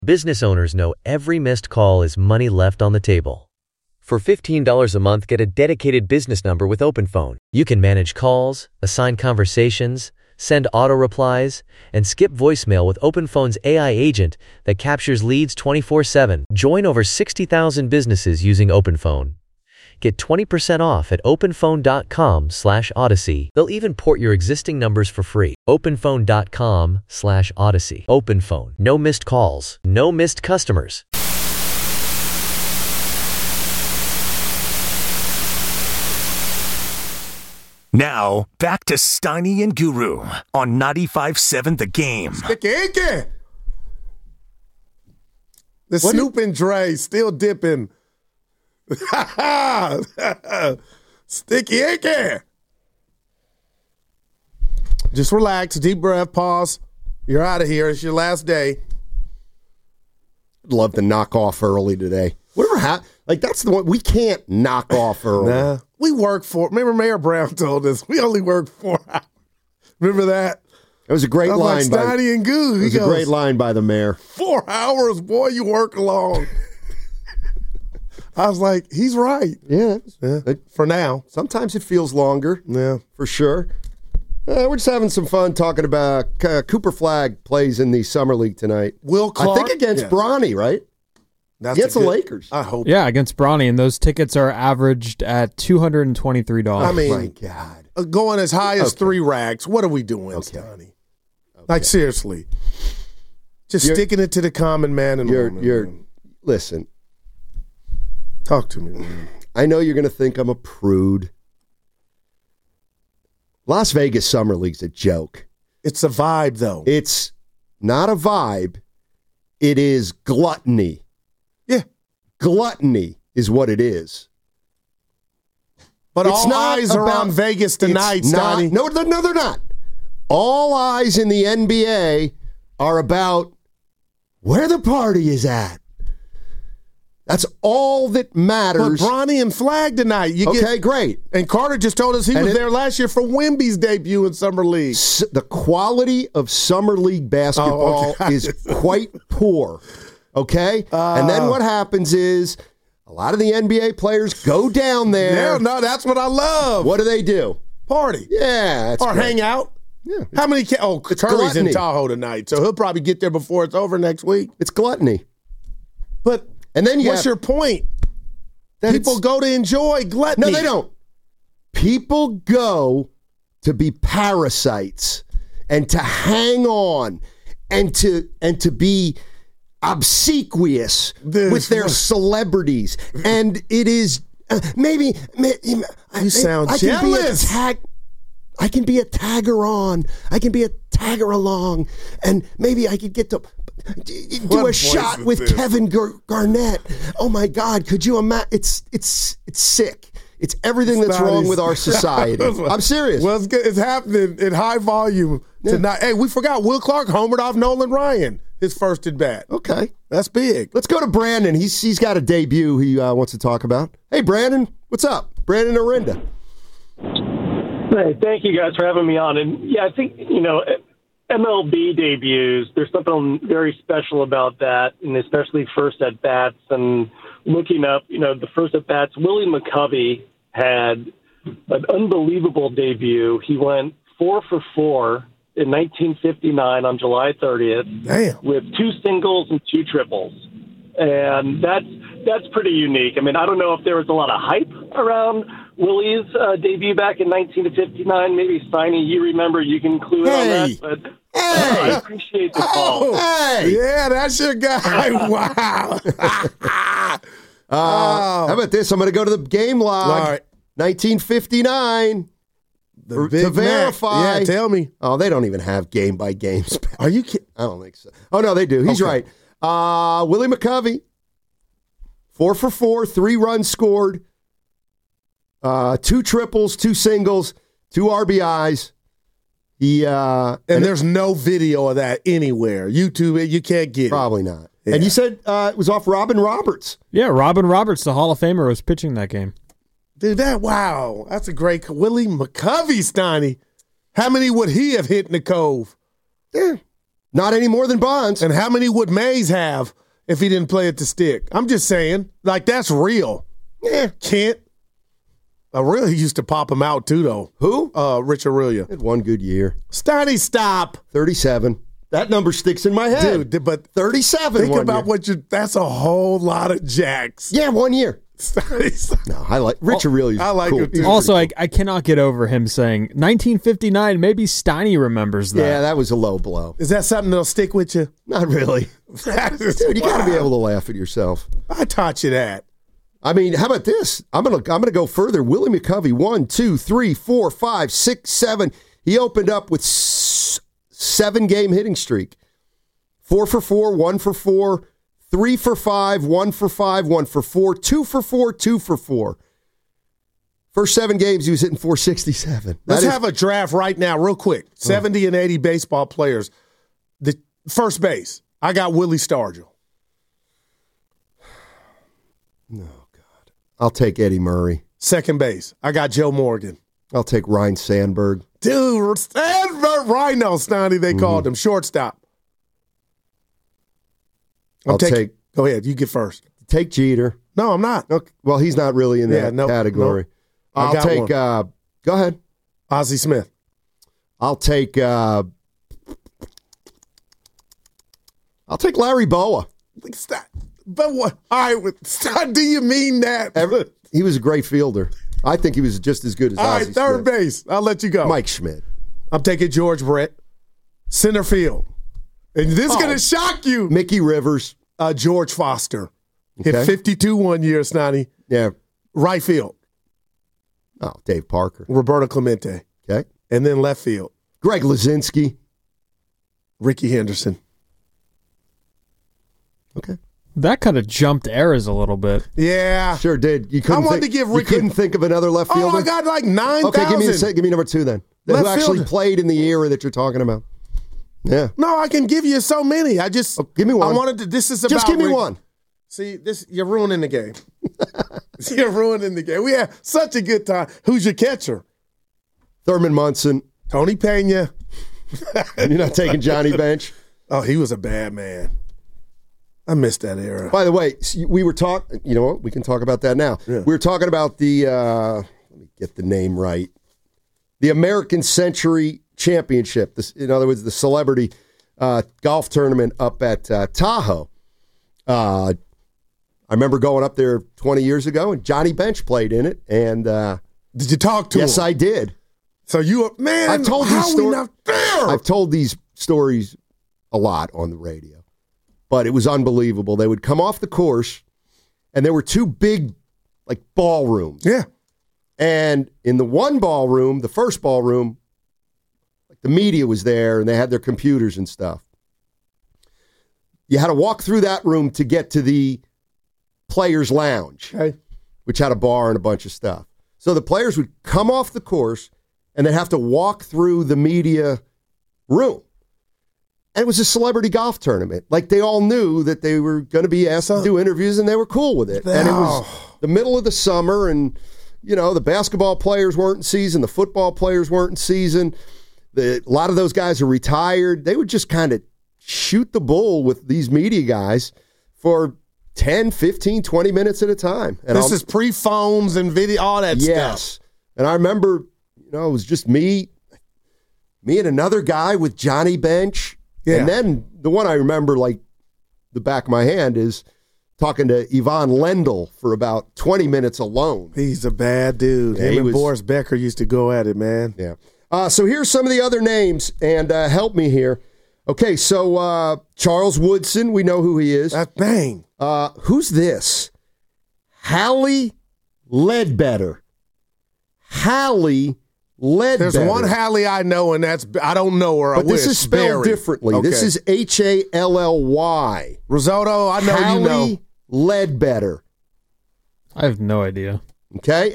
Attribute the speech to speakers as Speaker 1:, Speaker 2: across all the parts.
Speaker 1: Business owners know every missed call is money left on the table. For $15 a month, get a dedicated business number with OpenPhone. You can manage calls, assign conversations, send auto replies, and skip voicemail with OpenPhone's AI agent that captures leads 24/7. Join over 60,000 businesses using OpenPhone. Get 20% off at openphone.com/Odyssey. They'll even port your existing numbers for free. openphone.com/Odyssey. OpenPhone. No missed calls. No missed customers.
Speaker 2: Now, back to Steiny and Guru on 95.7 The Game.
Speaker 3: Sticky the Snoop and Dre still dipping. Sticky icky. Just relax, deep breath, pause. You're out of here. It's your last day.
Speaker 4: I'd love to knock off early today. Whatever happened? Like, that's the one. We can't knock off early.
Speaker 3: Nah. We work remember Mayor Brown told us, we only work 4 hours. Remember that?
Speaker 4: It was a great line.
Speaker 3: Like Steiny and Goo.
Speaker 4: It was a great line by the mayor.
Speaker 3: 4 hours, boy, you work long. I was like, he's right.
Speaker 4: Yeah.
Speaker 3: For now.
Speaker 4: Sometimes it feels longer.
Speaker 3: Yeah.
Speaker 4: For sure. We're just having some fun talking about Cooper Flagg plays in the Summer League tonight.
Speaker 3: Will Clark?
Speaker 4: I think against Bronny, right?
Speaker 3: That's
Speaker 4: against the Lakers.
Speaker 3: I hope.
Speaker 5: Yeah, against Bronny, and those tickets are averaged at $223.
Speaker 3: I mean,
Speaker 4: my God.
Speaker 3: Going as high as 3 racks. What are we doing, Stoney? Like, seriously. Just sticking it to the common man and woman.
Speaker 4: Listen.
Speaker 3: Talk to me, man.
Speaker 4: I know you're going to think I'm a prude. Las Vegas Summer League's a joke.
Speaker 3: It's a vibe, though.
Speaker 4: It's not a vibe. It is gluttony.
Speaker 3: Yeah.
Speaker 4: Gluttony is what it is.
Speaker 3: But it's all eyes are on Vegas tonight, Stoney.
Speaker 4: No, they're not. All eyes in the NBA are about where the party is at. That's all that matters.
Speaker 3: But Bronny and Flagg tonight.
Speaker 4: Great.
Speaker 3: And Carter just told us he was there last year for Wemby's debut in Summer League.
Speaker 4: The quality of Summer League basketball is quite poor. Okay? And then what happens is a lot of the NBA players go down there.
Speaker 3: No, that's what I love.
Speaker 4: What do?
Speaker 3: Party.
Speaker 4: Yeah. That's
Speaker 3: or
Speaker 4: great.
Speaker 3: hang out.
Speaker 4: Yeah.
Speaker 3: How many? Curry's in Tahoe tonight, so he'll probably get there before it's over next week.
Speaker 4: It's gluttony.
Speaker 3: But
Speaker 4: and then
Speaker 3: what's your point? People go to enjoy gluttony.
Speaker 4: No, they don't. People go to be parasites and to hang on and to be obsequious with their celebrities. And it is maybe you
Speaker 3: sound jealous.
Speaker 4: I can be a tagger on. I can be a tagger along, and maybe I could get to do a shot with Kevin Garnett. Oh my God! Could you imagine? It's sick. It's everything that's wrong with our society. I'm serious.
Speaker 3: Well, it's happening in high volume tonight. Hey, we forgot Will Clark homered off Nolan Ryan, his first at bat.
Speaker 4: Okay,
Speaker 3: that's big.
Speaker 4: Let's go to Brandon. He's got a debut he wants to talk about. Hey, Brandon, what's up? Brandon Orinda.
Speaker 6: Hey, thank you guys for having me on. And yeah, I think, MLB debuts, there's something very special about that, and especially first at bats. And looking up, the first at bats, Willie McCovey had an unbelievable debut. He went 4 for 4 in 1959 on July 30th.
Speaker 3: Damn.
Speaker 6: With 2 singles and 2 triples. And that's pretty unique. I mean, I don't know if there was a lot of hype around Willie's debut back in 1959. Maybe, Steiny, you remember, you can clue in on that. But I appreciate the call.
Speaker 3: Yeah, that's your guy. Wow.
Speaker 4: How about this? I'm going to go to the game log.
Speaker 3: All right.
Speaker 4: 1959. To verify.
Speaker 3: Yeah, tell me.
Speaker 4: Oh, they don't even have game-by-game.
Speaker 3: Are you kidding?
Speaker 4: I don't think so. Oh, no, they do. He's right. Willie McCovey, 4 for 4, 3 runs scored, 2 triples, 2 singles, 2 RBIs. And
Speaker 3: there's no video of that anywhere. YouTube, you can't get it.
Speaker 4: Probably not. Yeah. And you said it was off Robin Roberts.
Speaker 5: Yeah, Robin Roberts, the Hall of Famer, was pitching that game.
Speaker 3: Dude, that's a great Willie McCovey, Steiny. How many would he have hit in the Cove?
Speaker 4: Yeah. Not any more than Bonds.
Speaker 3: And how many would Mays have if he didn't play at the stick? I'm just saying, like, that's real. Yeah, Kent. Aurelia used to pop him out, too, though.
Speaker 4: Who?
Speaker 3: Rich Aurelia.
Speaker 4: Had one good year.
Speaker 3: Steiny, stop.
Speaker 4: 37. That number sticks in my head.
Speaker 3: Dude, but
Speaker 4: 37
Speaker 3: think about that's a whole lot of jacks.
Speaker 4: Yeah, 1 year. No, I like Rich Aurelia.
Speaker 3: I like
Speaker 4: cool.
Speaker 3: it, too.
Speaker 5: Also, I cannot get over him saying 1959. Maybe Steiny remembers that.
Speaker 4: Yeah, that was a low blow.
Speaker 3: Is that something that'll stick with you?
Speaker 4: Not really. Dude, you got to be able to laugh at yourself.
Speaker 3: I taught you that.
Speaker 4: I mean, how about this? I'm gonna go further. Willie McCovey, 1, 2, 3, 4, 5, 6, 7. He opened up with 7-game hitting streak. 4 for 4, 1 for 4, 3 for 5, 1 for 5, 1 for 4, 2 for 4, 2 for 4. First 7 games, he was hitting 467.
Speaker 3: Let's have a draft right now, real quick. 70 and 80 baseball players. The first base, I got Willie Stargell.
Speaker 4: No, God. I'll take Eddie Murray.
Speaker 3: Second base, I got Joe Morgan.
Speaker 4: I'll take Ryan Sandberg.
Speaker 3: Dude, Sandberg, Rhino, Stoney, they called him. Shortstop.
Speaker 4: I'll take.
Speaker 3: Go ahead, you get first.
Speaker 4: Take Jeter.
Speaker 3: No, I'm not.
Speaker 4: Okay. Well, he's not really in that category.
Speaker 3: No.
Speaker 4: I'll take. Go ahead.
Speaker 3: Ozzie Smith.
Speaker 4: I'll take. I'll take Larry Boa.
Speaker 3: But what? All right, do you mean that?
Speaker 4: He was a great fielder. I think he was just as good as
Speaker 3: All
Speaker 4: Ozzie
Speaker 3: right, third
Speaker 4: Smith.
Speaker 3: base. I'll let you go.
Speaker 4: Mike Schmidt.
Speaker 3: I'm taking George Brett. Center field. And this is going to shock you.
Speaker 4: Mickey Rivers.
Speaker 3: George Foster.
Speaker 4: Okay.
Speaker 3: Hit 52 1 year, Snotty.
Speaker 4: Yeah.
Speaker 3: Right field.
Speaker 4: Oh, Dave Parker.
Speaker 3: Roberto Clemente.
Speaker 4: Okay.
Speaker 3: And then left field.
Speaker 4: Greg Luzinski.
Speaker 3: Ricky Henderson.
Speaker 4: Okay.
Speaker 5: That kind of jumped eras a little bit.
Speaker 3: Yeah.
Speaker 4: Sure did. You couldn't you couldn't think of another left fielder?
Speaker 3: Oh, I got like 9,000.
Speaker 4: Okay, give me number 2 then.
Speaker 3: Left
Speaker 4: who actually
Speaker 3: fielder.
Speaker 4: played in the era that you're talking about. Yeah.
Speaker 3: No, I can give you so many. I just
Speaker 4: give me one.
Speaker 3: I wanted to. This is about.
Speaker 4: Just give me one.
Speaker 3: See, you're ruining the game. You're ruining the game. We had such a good time. Who's your catcher?
Speaker 4: Thurman Munson.
Speaker 3: Tony Pena.
Speaker 4: You're not taking Johnny Bench?
Speaker 3: Oh, he was a bad man. I missed that era.
Speaker 4: By the way, we were talking. You know what? We can talk about that now.
Speaker 3: Yeah.
Speaker 4: We were talking about the. Let me get the name right. The American Century Championship. In other words, the celebrity golf tournament up at Tahoe. I remember going up there 20 years ago, and Johnny Bench played in it. And
Speaker 3: did you talk to him?
Speaker 4: Yes, I did.
Speaker 3: So
Speaker 4: I've told these stories. I've told these stories a lot on the radio, but it was unbelievable. They would come off the course, and there were 2 big, like, ballrooms.
Speaker 3: Yeah.
Speaker 4: And in the one ballroom, the first ballroom, the media was there, and they had their computers and stuff. You had to walk through that room to get to the players' lounge, which had a bar and a bunch of stuff. So the players would come off the course, and they'd have to walk through the media room. And it was a celebrity golf tournament. Like, they all knew that they were going to be asked to do interviews, and they were cool with it. And it was the middle of the summer, and, you know, the basketball players weren't in season, the football players weren't in season. A lot of those guys are retired. They would just kind of shoot the bull with these media guys for 10, 15, 20 minutes at a time. And
Speaker 3: this is pre-phones and video, all that stuff.
Speaker 4: Yes. And I remember, you know, it was just me and another guy with Johnny Bench.
Speaker 3: Yeah.
Speaker 4: And then the one I remember, like, the back of my hand is talking to Yvonne Lendl for about 20 minutes alone.
Speaker 3: He's a bad dude.
Speaker 4: Yeah,
Speaker 3: Him and Boris Becker used to go at it, man.
Speaker 4: Yeah. So here's some of the other names, and help me here. Okay, so Charles Woodson, we know who he is.
Speaker 3: Dang.
Speaker 4: Who's this? Hallie Ledbetter. Hallie Ledbetter.
Speaker 3: There's one Hallie I know, and I don't know her.
Speaker 4: But this is spelled differently.
Speaker 3: Okay.
Speaker 4: This is Hally.
Speaker 3: Risotto, I know
Speaker 4: Hallie
Speaker 3: you know.
Speaker 4: Ledbetter.
Speaker 5: I have no idea.
Speaker 4: Okay,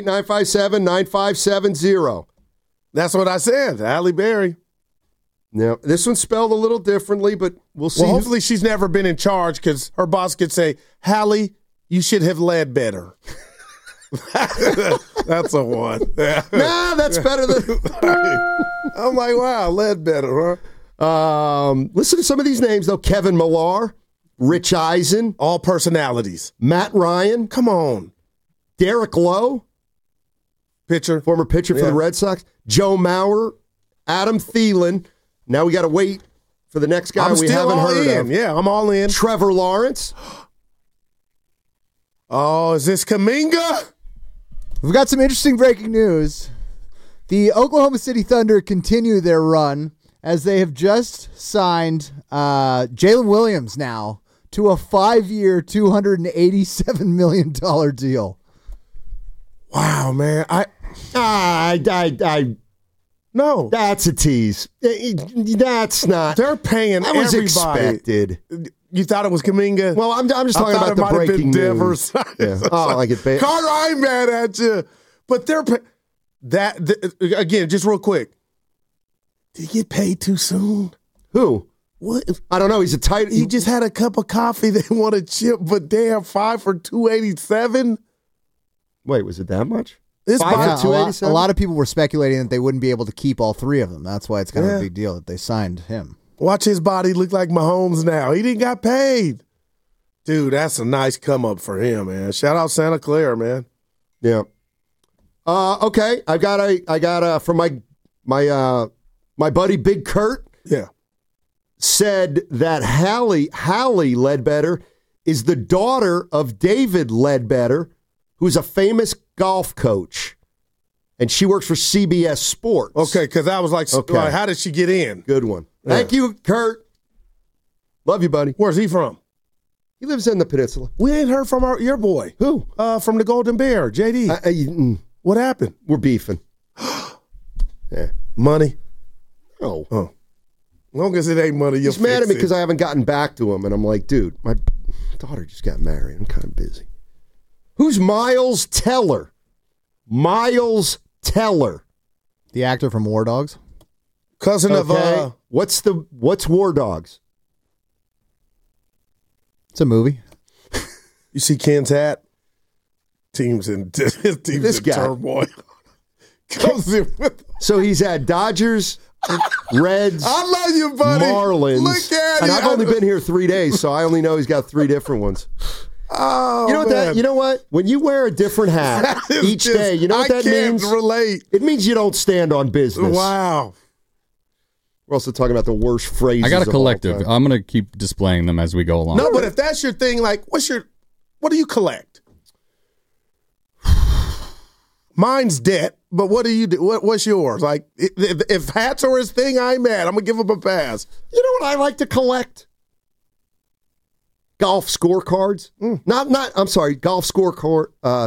Speaker 4: 888-957-9570.
Speaker 3: That's what I said, Halle Berry.
Speaker 4: Now, this one's spelled a little differently, but we'll see.
Speaker 3: Well, hopefully she's never been in charge because her boss could say, Hallie, you should have led better. That's a one.
Speaker 4: Nah, that's better than...
Speaker 3: I'm like, wow, led better, huh?
Speaker 4: Listen to some of these names, though. Kevin Millar, Rich Eisen.
Speaker 3: All personalities.
Speaker 4: Matt Ryan.
Speaker 3: Come on.
Speaker 4: Derek Lowe.
Speaker 3: Pitcher.
Speaker 4: Former pitcher for the Red Sox. Joe Mauer. Adam Thielen. Now we got to wait for the next guy we haven't heard of.
Speaker 3: Yeah, I'm all in.
Speaker 4: Trevor Lawrence.
Speaker 3: Oh, is this Kuminga?
Speaker 7: We've got some interesting breaking news. The Oklahoma City Thunder continue their run as they have just signed Jalen Williams now to a 5-year, $287 million deal.
Speaker 3: Wow, man. No.
Speaker 4: That's a tease. That's not.
Speaker 3: They're paying
Speaker 4: that was
Speaker 3: everybody.
Speaker 4: Expected.
Speaker 3: You thought it was Kuminga?
Speaker 4: Well, I'm just talking about the breaking news. Yeah. Oh, like it.
Speaker 3: Carter, I ain't mad at you. But they're again, just real quick. Did he get paid too soon?
Speaker 4: Who?
Speaker 3: What?
Speaker 4: I don't know. He's a tight.
Speaker 3: He just had a cup of coffee. They want a chip, but damn, 5 for $287.
Speaker 4: Wait, was it that much?
Speaker 3: This
Speaker 7: a lot of people were speculating that they wouldn't be able to keep all three of them. That's why it's kind of a big deal that they signed him.
Speaker 3: Watch his body look like Mahomes now. He didn't got paid. Dude, that's a nice come up for him, man. Shout out Santa Clara, man.
Speaker 4: Yeah. Okay. I got from my buddy Big Kurt.
Speaker 3: Yeah.
Speaker 4: Said that Hallie Ledbetter is the daughter of David Ledbetter, who's a famous golf coach. And she works for CBS Sports.
Speaker 3: Okay, because I was like, how did she get in?
Speaker 4: Good one. Yeah. Thank you, Kurt. Love you, buddy.
Speaker 3: Where's he from?
Speaker 4: He lives in the peninsula.
Speaker 3: We ain't heard from your boy.
Speaker 4: Who?
Speaker 3: From the Golden Bear, JD. What happened?
Speaker 4: We're beefing.
Speaker 3: Yeah. Money?
Speaker 4: No.
Speaker 3: Oh. As long as it ain't money,
Speaker 4: He's mad at me because I haven't gotten back to him. And I'm like, dude, my daughter just got married. I'm kind of busy. Who's Miles Teller? Miles Teller.
Speaker 7: The actor from War Dogs.
Speaker 3: Cousin of
Speaker 4: What's War Dogs?
Speaker 7: It's a movie.
Speaker 3: You see Ken's hat? Team's in turmoil.
Speaker 4: So he's had Dodgers, Reds,
Speaker 3: I love you, buddy.
Speaker 4: Marlins.
Speaker 3: Look at
Speaker 4: and
Speaker 3: it.
Speaker 4: I've only been here 3 days, so I only know he's got 3 different ones.
Speaker 3: Oh,
Speaker 4: You know what? When you wear a different hat each day, you know what that means?
Speaker 3: I can't relate.
Speaker 4: It means you don't stand on business.
Speaker 3: Wow.
Speaker 4: We're also talking about the worst phrases.
Speaker 8: I got a collective. I'm going to keep displaying them as we go along.
Speaker 3: No, but if that's your thing, like, what do you collect? Mine's debt, but what do you do? What's yours? Like, if hats are his thing, I'm mad. I'm going to give him a pass.
Speaker 4: You know what I like to collect? Golf scorecards. I'm sorry, golf scorecard,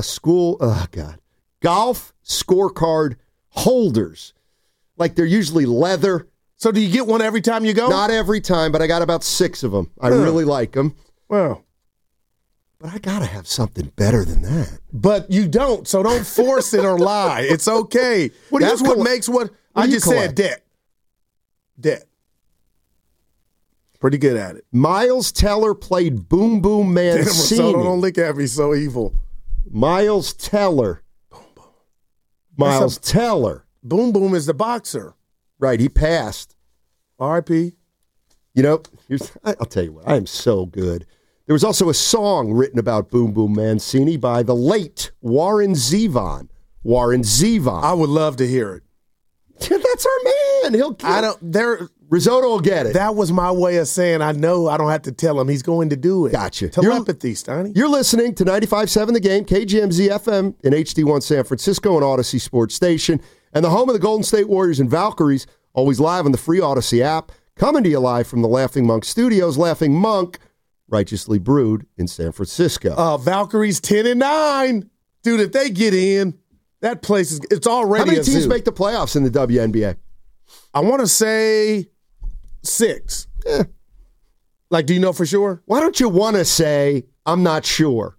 Speaker 4: golf scorecard holders. Like, they're usually leather.
Speaker 3: So do you get one every time you go?
Speaker 4: Not every time, but I got about 6 of them. I really like them.
Speaker 3: Well,
Speaker 4: but I got to have something better than that.
Speaker 3: But you don't, so don't force it or lie. It's okay. That's what makes what I just said, debt. Pretty good at it.
Speaker 4: Miles Teller played Boom Boom Mancini.
Speaker 3: So don't look at me so evil.
Speaker 4: Miles Teller. Miles Teller.
Speaker 3: Boom Boom is the boxer.
Speaker 4: Right, he passed.
Speaker 3: R.I.P.
Speaker 4: You know, I'll tell you what, I am so good. There was also a song written about Boom Boom Mancini by the late Warren Zevon. I
Speaker 3: would love to hear it.
Speaker 4: That's our man. He'll kill it. Risotto will get it.
Speaker 3: That was my way of saying I know I don't have to tell him he's going to do it.
Speaker 4: Gotcha.
Speaker 3: Telepathy, Steiny.
Speaker 4: You're listening to 95.7 The Game, KGMZ FM in HD1 San Francisco and Odyssey Sports Station, and the home of the Golden State Warriors and Valkyries, always live on the free Odyssey app. Coming to you live from the Laughing Monk Studios. Laughing Monk, righteously brewed in San Francisco.
Speaker 3: Valkyries 10-9. Dude, if they get in, that place it's already
Speaker 4: How many
Speaker 3: a
Speaker 4: teams
Speaker 3: zoo.
Speaker 4: make the playoffs in the WNBA?
Speaker 3: I want to say 6. Like, do you know for sure?
Speaker 4: Why don't you want to say, I'm not sure?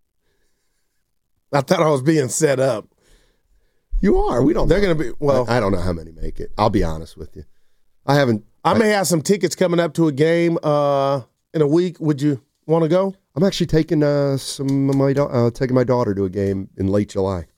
Speaker 3: I thought I was being set up.
Speaker 4: You are. We don't.
Speaker 3: They're going to be, well.
Speaker 4: I don't know how many make it. I'll be honest with you. I
Speaker 3: may have some tickets coming up to a game in a week. Would you want to go?
Speaker 4: I'm actually taking taking my daughter to a game in late July.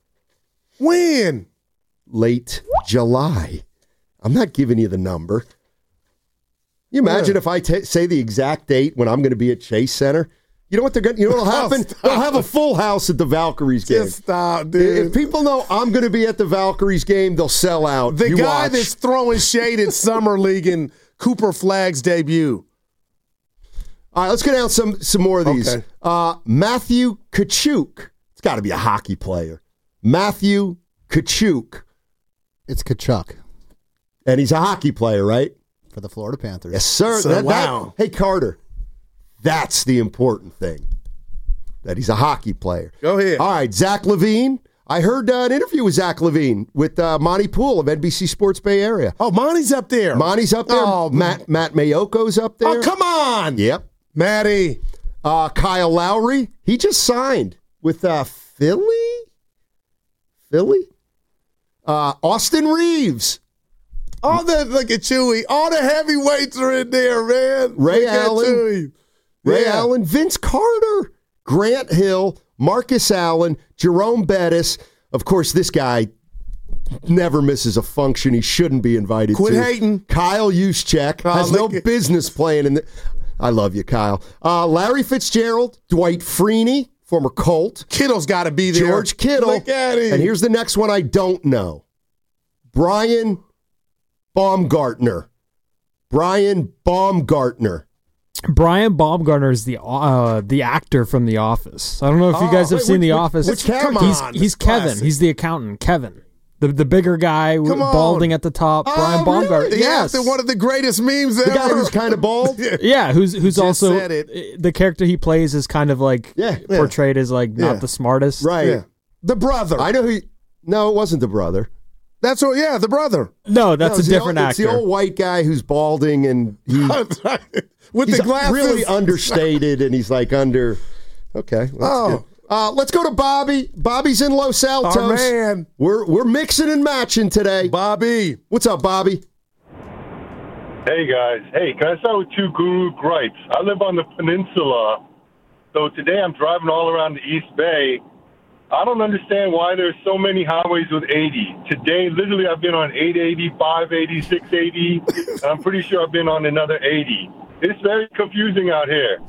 Speaker 3: When?
Speaker 4: Late July. I'm not giving you the number.
Speaker 9: You imagine if I say the exact date when I'm going to be at Chase Center? You know what they're going? You know what'll happen? They'll have a full house at the Valkyries game.
Speaker 3: Just stop, dude.
Speaker 9: If people know I'm going to be at the Valkyries game, they'll sell out.
Speaker 3: The guy that's throwing shade at Summer League in Cooper Flagg's debut.
Speaker 9: All right, let's get down some more of these.
Speaker 3: Okay.
Speaker 9: Matthew Tkachuk. It's got to be a hockey player. Matthew Tkachuk.
Speaker 7: It's Kachuk
Speaker 9: And he's a hockey player, right?
Speaker 7: for the Florida Panthers.
Speaker 9: Yes, sir.
Speaker 3: So, wow.
Speaker 9: Hey, Carter, that's the important thing, that he's a hockey player.
Speaker 3: Go ahead.
Speaker 9: All right, Zach LaVine. I heard an interview with Zach LaVine with Monty Poole of NBC Sports Bay Area.
Speaker 3: Oh, Monty's up there.
Speaker 9: Monty's up there.
Speaker 3: Oh,
Speaker 9: Matt Mayoko's up there.
Speaker 3: Oh, come on.
Speaker 9: Yep.
Speaker 3: Matty.
Speaker 9: Kyle Lowry. He just signed with Philly? Austin Reeves.
Speaker 3: All that, look at Chewy. All the heavyweights are in there, man.
Speaker 9: Ray
Speaker 3: Look at
Speaker 9: Allen.
Speaker 3: Chewy.
Speaker 9: Ray
Speaker 3: Yeah.
Speaker 9: Allen. Vince Carter. Grant Hill. Marcus Allen. Jerome Bettis. Of course, this guy never misses a function he shouldn't be invited
Speaker 3: Quit
Speaker 9: to.
Speaker 3: hating.
Speaker 9: Kyle Juszczyk has no business playing in the... I love you, Kyle. Larry Fitzgerald. Dwight Freeney, former Colt.
Speaker 3: Kittle's got to be there.
Speaker 9: George Kittle.
Speaker 3: Look at him.
Speaker 9: And here's the next one I don't know. Brian Baumgartner. Brian Baumgartner
Speaker 5: is the actor from The Office. I don't know if you guys have seen The Office.
Speaker 3: which Kevin?
Speaker 5: He's Kevin.
Speaker 3: Classic.
Speaker 5: He's the accountant. Kevin. The bigger guy,
Speaker 3: Come on.
Speaker 5: balding at the top. Brian Baumgartner.
Speaker 3: Really?
Speaker 5: Yes.
Speaker 3: Yeah, one of the greatest memes ever.
Speaker 9: The guy who's kind of bald?
Speaker 5: Yeah, who's
Speaker 3: Just
Speaker 5: also
Speaker 3: said it.
Speaker 5: the character he plays is kind of like portrayed as like
Speaker 3: Yeah.
Speaker 5: not the smartest.
Speaker 9: Right.
Speaker 3: Yeah. The brother.
Speaker 9: I know who... No, it wasn't the brother.
Speaker 3: That's what. Yeah, the brother.
Speaker 5: No, that's
Speaker 9: No,
Speaker 5: a different
Speaker 9: It's the
Speaker 5: actor.
Speaker 9: old white guy who's balding and
Speaker 3: With
Speaker 9: he's
Speaker 3: the glasses.
Speaker 9: really understated and he's like under... Okay. That's
Speaker 3: Oh.
Speaker 9: good. Let's go to Bobby. Bobby's in Los Altos.
Speaker 3: Our man.
Speaker 9: We're mixing and matching today.
Speaker 3: Bobby.
Speaker 9: What's up, Bobby?
Speaker 10: Hey, guys. Hey, can I start with two guru gripes? I live on the peninsula, so today I'm driving all around the East Bay. I don't understand why there's so many highways with 80. Today, literally, I've been on 880, 580, 680, and I'm pretty sure I've been on another 80. It's very confusing out here.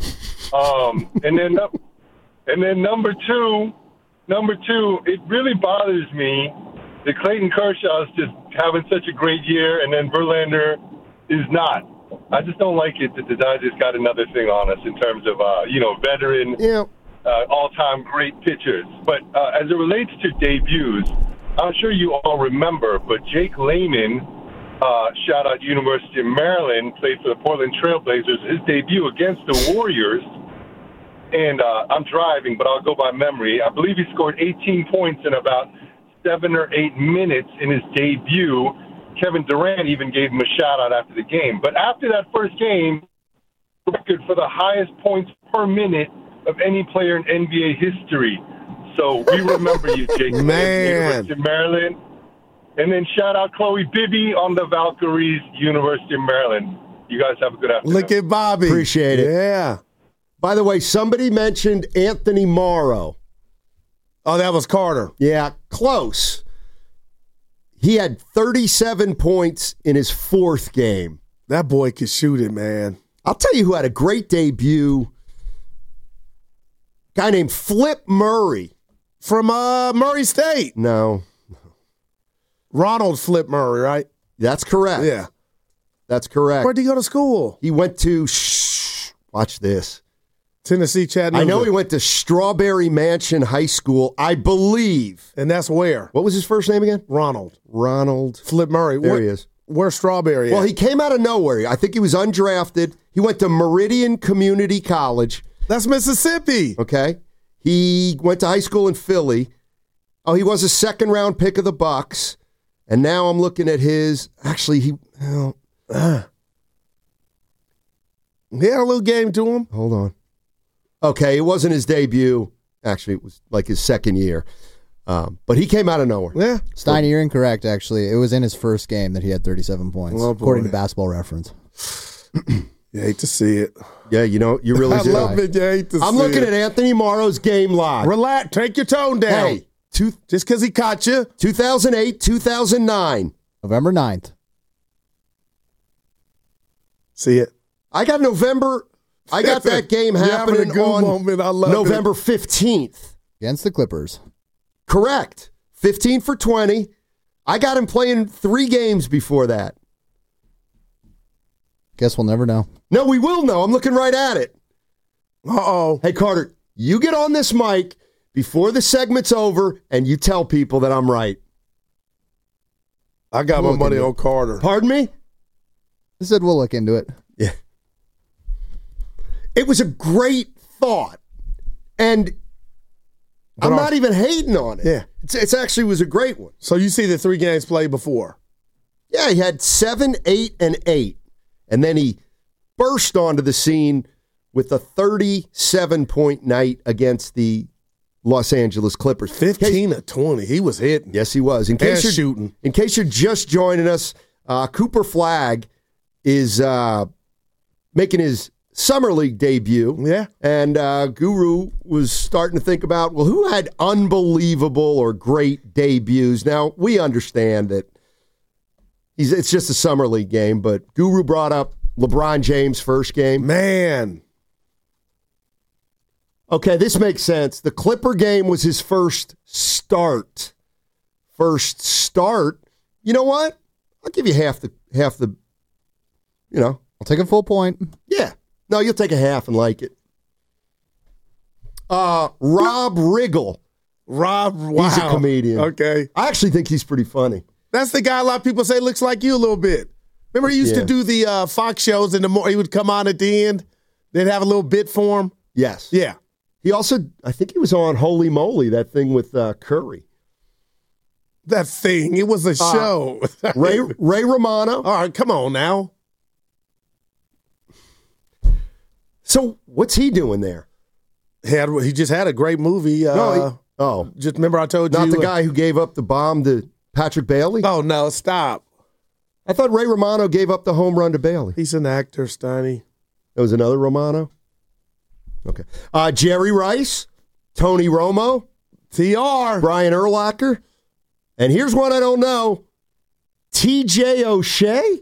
Speaker 10: And then number two, it really bothers me that Clayton Kershaw is just having such a great year, and then Verlander is not. I just don't like it that the Dodgers got another thing on us in terms of, veteran, all-time great pitchers. But as it relates to debuts, I'm sure you all remember, but Jake Layman, shout out University of Maryland, played for the Portland Trailblazers, his debut against the Warriors. And I'm driving, but I'll go by memory. I believe he scored 18 points in about 7 or 8 minutes in his debut. Kevin Durant even gave him a shout-out after the game. But after that first game, record for the highest points per minute of any player in NBA history. So we remember you, Jake.
Speaker 3: Man.
Speaker 10: University of Maryland. And then shout-out Chloe Bibby on the Valkyries, University of Maryland. You guys have a good afternoon.
Speaker 3: Look at Bobby.
Speaker 9: Appreciate it.
Speaker 3: Yeah.
Speaker 9: By the way, somebody mentioned Anthony Morrow.
Speaker 3: Oh, that was Carter.
Speaker 9: Yeah, close. He had 37 points in his fourth game.
Speaker 3: That boy could shoot it, man.
Speaker 9: I'll tell you who had a great debut. Guy named Flip Murray.
Speaker 3: From Murray State.
Speaker 9: No.
Speaker 3: Ronald Flip Murray, right?
Speaker 9: That's correct.
Speaker 3: Yeah.
Speaker 9: That's correct.
Speaker 3: Where'd he go to school?
Speaker 9: He went to, watch this.
Speaker 3: Tennessee, Chattanooga.
Speaker 9: I know he went to Strawberry Mansion High School, I believe.
Speaker 3: And that's where?
Speaker 9: What was his first name again?
Speaker 3: Ronald
Speaker 9: Flip
Speaker 3: Murray.
Speaker 9: There he is.
Speaker 3: Where's Strawberry
Speaker 9: Well,
Speaker 3: at?
Speaker 9: he came out of nowhere. I think he was undrafted. He went to Meridian Community College.
Speaker 3: That's Mississippi.
Speaker 9: Okay. He went to high school in Philly. Oh, he was a second-round pick of the Bucks. And now I'm looking at his... Actually, he
Speaker 3: had a little game to him.
Speaker 9: Hold on. Okay, it wasn't his debut. Actually, it was like his second year. But he came out of nowhere.
Speaker 3: Yeah.
Speaker 7: Steiny, you're incorrect, actually. It was in his first game that he had 37 points,
Speaker 3: Oh, boy.
Speaker 7: according to Basketball Reference.
Speaker 3: You hate to see it.
Speaker 9: Yeah, you really
Speaker 3: I
Speaker 9: do.
Speaker 3: love it. You hate to see it.
Speaker 9: I'm looking at Anthony Morrow's game log.
Speaker 3: Relax. Take your tone down.
Speaker 9: Hey,
Speaker 3: just because he caught you.
Speaker 9: 2008, 2009.
Speaker 7: November 9th.
Speaker 3: See it?
Speaker 9: I got November. I got that game happening on November 15th.
Speaker 7: Against the Clippers.
Speaker 9: Correct. 15 for 20. I got him playing 3 games before that.
Speaker 7: Guess we'll never know.
Speaker 9: No, we will know. I'm looking right at it.
Speaker 3: Uh-oh.
Speaker 9: Hey, Carter, you get on this mic before the segment's over, and you tell people that I'm right.
Speaker 3: I got my money on Carter.
Speaker 9: Pardon me?
Speaker 7: I said we'll look into it.
Speaker 9: Yeah. It was a great thought, and I'm not even hating on it.
Speaker 3: Yeah.
Speaker 9: It's actually was a great one.
Speaker 3: So you see the 3 games played before?
Speaker 9: Yeah, he had 7, 8, and 8. And then he burst onto the scene with a 37-point night against the Los Angeles Clippers.
Speaker 3: 15 of 20. He was hitting.
Speaker 9: Yes, he was. In case you're
Speaker 3: shooting.
Speaker 9: In case you're just joining us, Cooper Flagg is making his Summer League debut.
Speaker 3: Yeah.
Speaker 9: And Guru was starting to think about, well, who had unbelievable or great debuts? Now, we understand that it's just a Summer League game, but Guru brought up LeBron James' first game.
Speaker 3: Man.
Speaker 9: Okay, this makes sense. The Clipper game was his first start. First start. You know what? I'll give you half the, I'll
Speaker 7: take a full point.
Speaker 9: Yeah. No, you'll take a half and like it. Rob Riggle.
Speaker 3: Rob, wow.
Speaker 9: He's a comedian.
Speaker 3: Okay.
Speaker 9: I actually think he's pretty funny.
Speaker 3: That's the guy a lot of people say looks like you a little bit. Remember he used to do the Fox shows in the morning. He would come on at the end. They'd have a little bit for him.
Speaker 9: Yes.
Speaker 3: Yeah.
Speaker 9: He also, I think he was on Holy Moly, that thing with Curry.
Speaker 3: That thing. It was a show.
Speaker 9: Ray Romano.
Speaker 3: All right, come on now.
Speaker 9: So what's he doing there?
Speaker 3: He just had a great movie. Just remember I told you.
Speaker 9: Not the guy who gave up the bomb to Patrick Bailey?
Speaker 3: Oh, no, stop.
Speaker 9: I thought Ray Romano gave up the home run to Bailey.
Speaker 3: He's an actor, Steiny.
Speaker 9: There was another Romano? Okay. Jerry Rice, Tony Romo,
Speaker 3: TR,
Speaker 9: Brian Urlacher, and here's one I don't know, TJ O'Shea?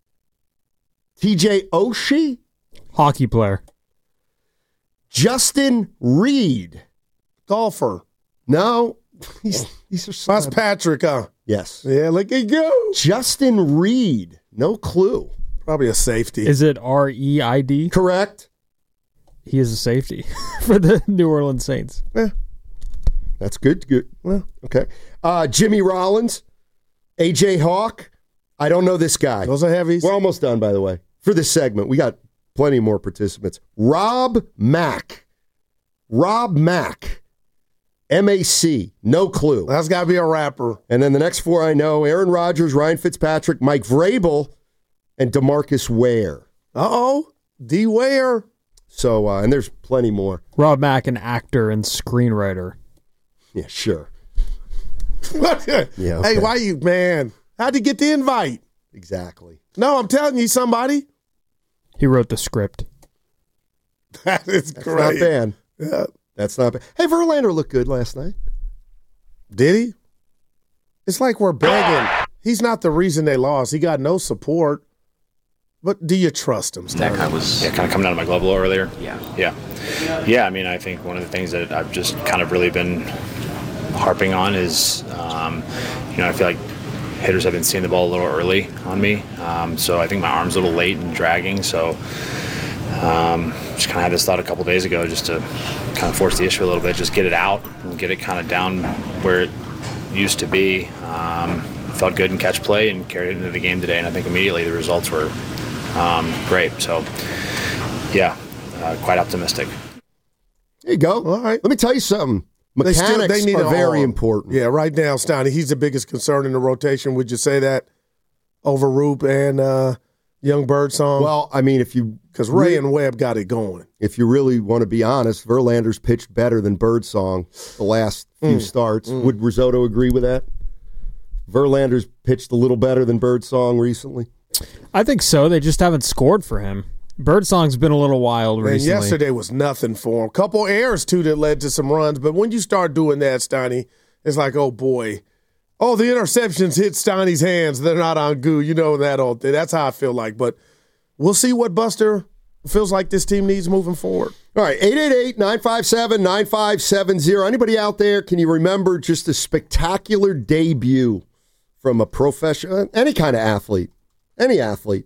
Speaker 9: TJ Oshie?
Speaker 5: Hockey player.
Speaker 9: Justin Reed.
Speaker 3: Golfer.
Speaker 9: No.
Speaker 3: That's Patrick, huh?
Speaker 9: Yes.
Speaker 3: Yeah, look at you.
Speaker 9: Justin Reed. No clue.
Speaker 3: Probably a safety.
Speaker 5: Is it R-E-I-D?
Speaker 9: Correct.
Speaker 5: He is a safety for the New Orleans Saints.
Speaker 9: Yeah. That's good. Good. Well, okay. Jimmy Rollins. AJ Hawk. I don't know this guy.
Speaker 3: Those are heavies.
Speaker 9: We're almost done, by the way. For this segment, we got plenty more participants. Rob Mack. Rob Mack. M-A-C. No clue.
Speaker 3: That's got to be a rapper.
Speaker 9: And then the next 4 I know, Aaron Rodgers, Ryan Fitzpatrick, Mike Vrabel, and DeMarcus Ware.
Speaker 3: Uh-oh. D. Ware.
Speaker 9: So, and there's plenty more.
Speaker 5: Rob Mack, an actor and screenwriter.
Speaker 9: Yeah, sure.
Speaker 3: Yeah, okay. Hey, why you, man? How'd you get the invite?
Speaker 9: Exactly.
Speaker 3: No, I'm telling you, somebody.
Speaker 5: He wrote the script.
Speaker 3: That is
Speaker 9: That's
Speaker 3: great.
Speaker 9: not bad.
Speaker 3: Yeah.
Speaker 9: That's not bad. Hey, Verlander looked good last night.
Speaker 3: Did he? It's like we're begging. He's not the reason they lost. He got no support. But do you trust him, Stan?
Speaker 11: That kind of coming out of my glove a little earlier. Yeah. I mean, I think one of the things that I've just kind of really been harping on is, I feel like hitters have been seeing the ball a little early on me. So I think my arm's a little late and dragging. So just kind of had this thought a couple days ago just to kind of force the issue a little bit, just get it out and get it kind of down where it used to be. Felt good in catch play and carried it into the game today. And I think immediately the results were great. So, quite optimistic.
Speaker 9: There you go.
Speaker 3: All right.
Speaker 9: Let me tell you something. Mechanics are very important.
Speaker 3: Yeah, right now, Steiny, he's the biggest concern in the rotation. Would you say that over Roop and Young Birdsong?
Speaker 9: Well, I mean,
Speaker 3: because Ray and Webb got it going.
Speaker 9: If you really want to be honest, Verlander's pitched better than Birdsong the last few starts. Would Risotto agree with that? Verlander's pitched a little better than Birdsong recently.
Speaker 5: I think so. They just haven't scored for him. Birdsong's been a little wild recently.
Speaker 3: And yesterday was nothing for him. Couple errors, too, that led to some runs. But when you start doing that, Steiny, it's like, oh, boy. Oh, the interceptions hit Steiny's hands. They're not on Goo. You know that all day. That's how I feel like. But we'll see what Buster feels like this team needs moving forward.
Speaker 9: All right, 888-957-9570. Anybody out there, can you remember just a spectacular debut from a professional, any kind of athlete, any athlete?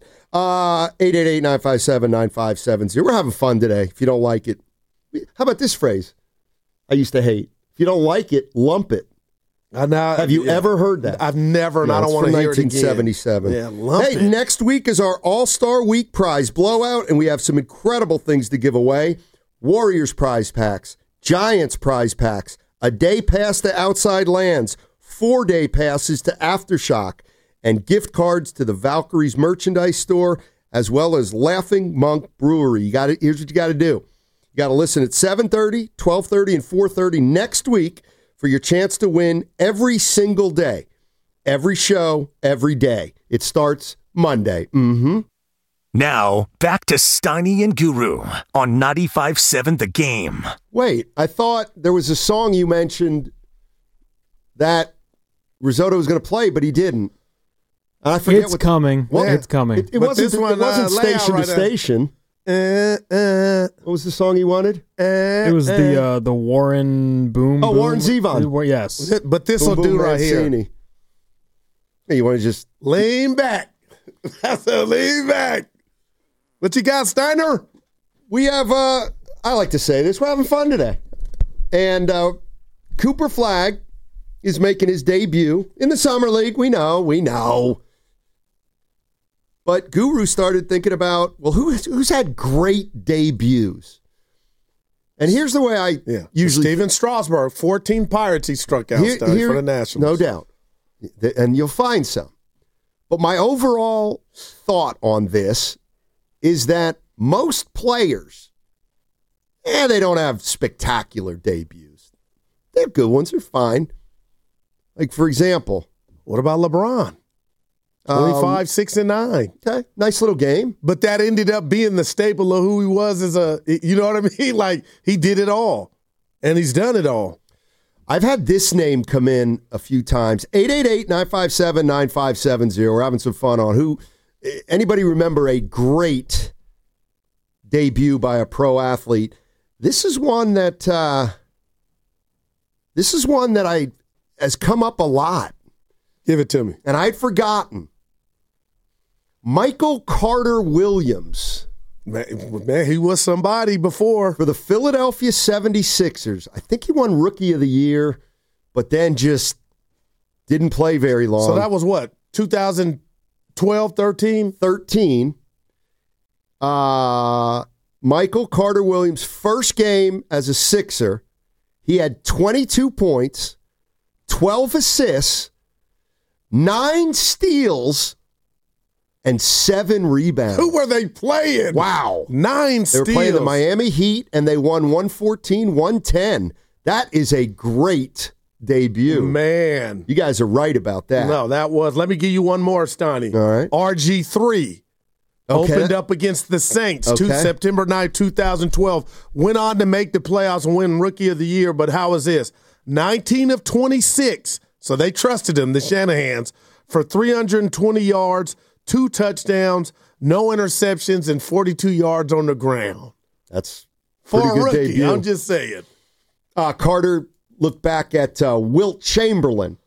Speaker 9: 888-957-9570. We're having fun today. If you don't like it, how about this phrase I used to hate? If you don't like it, lump it. Have you ever heard that?
Speaker 3: I've never, and I don't want to hear it again.
Speaker 9: 1977.
Speaker 3: Yeah, lump it.
Speaker 9: Next week is our All-Star Week prize blowout, and we have some incredible things to give away. Warriors prize packs, Giants prize packs, a day pass to Outside Lands, 4-day passes to Aftershock, and gift cards to the Valkyries merchandise store, as well as Laughing Monk Brewery. Here's what you got to do. You got to listen at 7:30, 12:30, and 4:30 next week for your chance to win every single day. Every show, every day. It starts Monday.
Speaker 2: Now, back to Steiny and Guru on 95.7 The Game.
Speaker 9: Wait, I thought there was a song you mentioned that Risotto was going to play, but he didn't. And I forget
Speaker 5: It's coming. It's coming.
Speaker 9: It wasn't Station to Station. What was the song you wanted?
Speaker 5: It was the Warren Boom.
Speaker 9: Oh, Warren Zevon.
Speaker 5: Yes.
Speaker 3: But this will do right here.
Speaker 9: Hey, you want to just
Speaker 3: lean back? That's a lean back. What you got, Steiner?
Speaker 9: We have, I like to say this, we're having fun today. And Cooper Flagg is making his debut in the Summer League. We know. But Guru started thinking about, well, who's had great debuts? And here's the way I usually...
Speaker 3: Steven Strasburg, 14 Pirates he struck out for the Nationals.
Speaker 9: No doubt. And you'll find some. But my overall thought on this is that most players, they don't have spectacular debuts. They have good ones. They're fine. Like, for example...
Speaker 3: What about LeBron? 25, 6, and 9.
Speaker 9: Okay, nice little game.
Speaker 3: But that ended up being the staple of who he was as you know what I mean? Like, he did it all, and he's done it all.
Speaker 9: I've had this name come in a few times. 888-957-9570. We're having some fun on anybody remember a great debut by a pro athlete? This is one that has come up a lot.
Speaker 3: Give it to me.
Speaker 9: And I'd forgotten. Michael Carter Williams.
Speaker 3: Man, he was somebody before.
Speaker 9: For the Philadelphia 76ers. I think he won Rookie of the Year, but then just didn't play very long.
Speaker 3: So that was what, 2012, 13?
Speaker 9: 13. Michael Carter Williams' first game as a Sixer, he had 22 points, 12 assists, 9 steals, and 7 rebounds.
Speaker 3: Who were they playing?
Speaker 9: Wow.
Speaker 3: 9 steals.
Speaker 9: They were playing the Miami Heat, and they won 114-110. That is a great debut.
Speaker 3: Man.
Speaker 9: You guys are right about that.
Speaker 3: No, that was. Let me give you one more, Steiny.
Speaker 9: All right.
Speaker 3: RG3 opened up against the Saints September 9, 2012. Went on to make the playoffs and win Rookie of the Year, but how is this? 19 of 26. So they trusted him, the Shanahans, for 320 yards, 2 touchdowns, no interceptions, and 42 yards on the ground.
Speaker 9: That's
Speaker 3: for
Speaker 9: pretty
Speaker 3: a
Speaker 9: good
Speaker 3: rookie.
Speaker 9: debut.
Speaker 3: I'm just saying.
Speaker 9: Carter looked back at Wilt Chamberlain.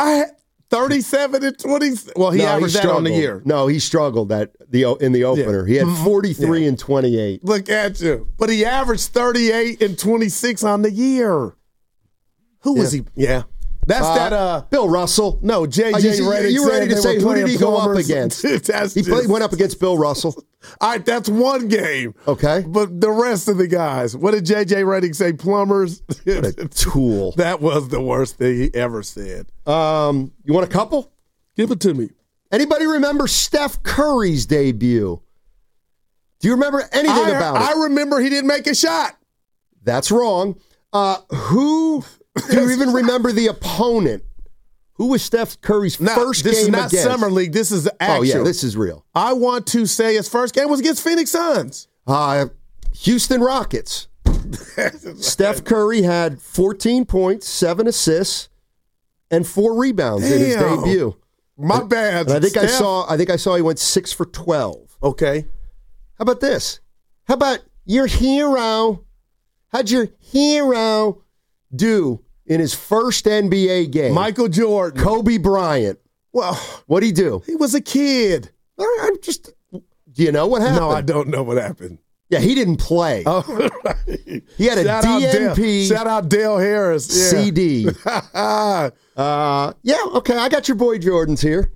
Speaker 3: 37 and 20. Well, he averaged that on the year.
Speaker 9: No, he struggled in the opener. He had 43 and 28.
Speaker 3: Look at you. But he averaged 38 and 26 on the year. Who was he? Yeah. That's that
Speaker 9: Bill Russell.
Speaker 3: No, J.J. Redick.
Speaker 9: You ready to say who did he go up against? Went up against Bill Russell.
Speaker 3: All right, that's one game.
Speaker 9: Okay.
Speaker 3: But the rest of the guys, what did J.J. Redick say? Plumbers?
Speaker 9: What a tool.
Speaker 3: That was the worst thing he ever said.
Speaker 9: You want a couple?
Speaker 3: Give it to me.
Speaker 9: Anybody remember Steph Curry's debut? Do you remember anything about it?
Speaker 3: I remember he didn't make a shot.
Speaker 9: That's wrong. Who... Do you even remember the opponent? Who was Steph Curry's first game against?
Speaker 3: This is not Summer League. This is actual.
Speaker 9: Oh, yeah, this is real.
Speaker 3: I want to say his first game was against Phoenix Suns.
Speaker 9: Houston Rockets. Steph Curry had 14 points, 7 assists, and 4 rebounds in his debut.
Speaker 3: My bad.
Speaker 9: And I think I saw he went 6 for 12.
Speaker 3: Okay.
Speaker 9: How about this? How about your hero? How'd your hero do in his first NBA game?
Speaker 3: Michael Jordan.
Speaker 9: Kobe Bryant.
Speaker 3: Well,
Speaker 9: what'd he do?
Speaker 3: He was a kid.
Speaker 9: I'm just. Do you know what happened?
Speaker 3: No, I don't know what happened.
Speaker 9: Yeah, he didn't play.
Speaker 3: Oh, right.
Speaker 9: He had a DNP.
Speaker 3: Shout out Dale Harris. Yeah.
Speaker 9: CD. Yeah, okay. I got your boy Jordans here.